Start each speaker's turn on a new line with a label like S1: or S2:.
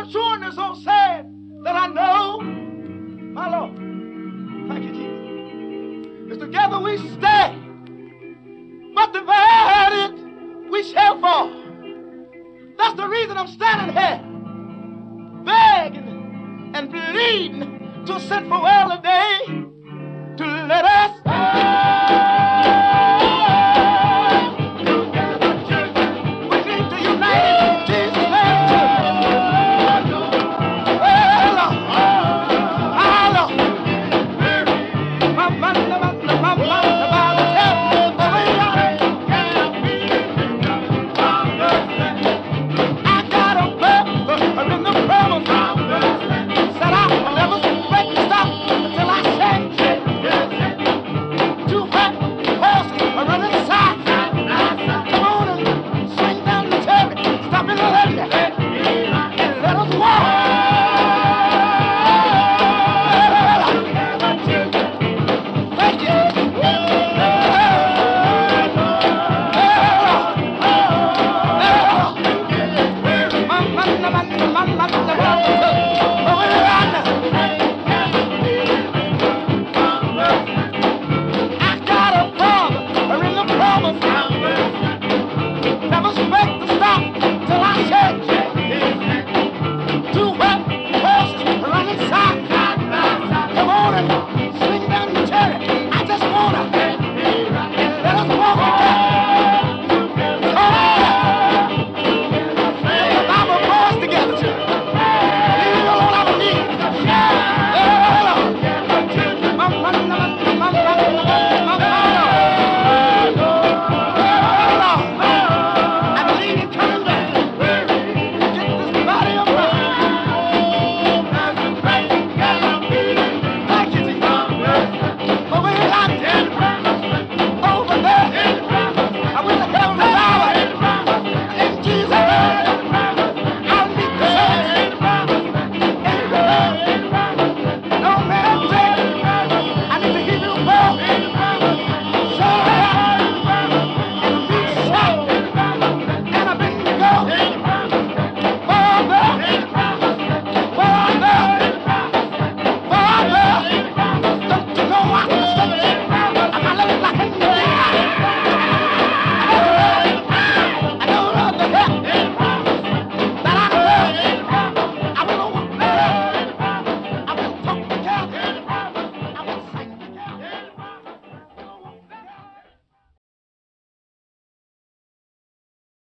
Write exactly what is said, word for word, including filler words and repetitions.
S1: assurance so sad that I know, my Lord, thank you, Jesus, is together we stay, but divided we shall fall. That's the reason I'm standing here, begging and pleading to a sinful world today to let us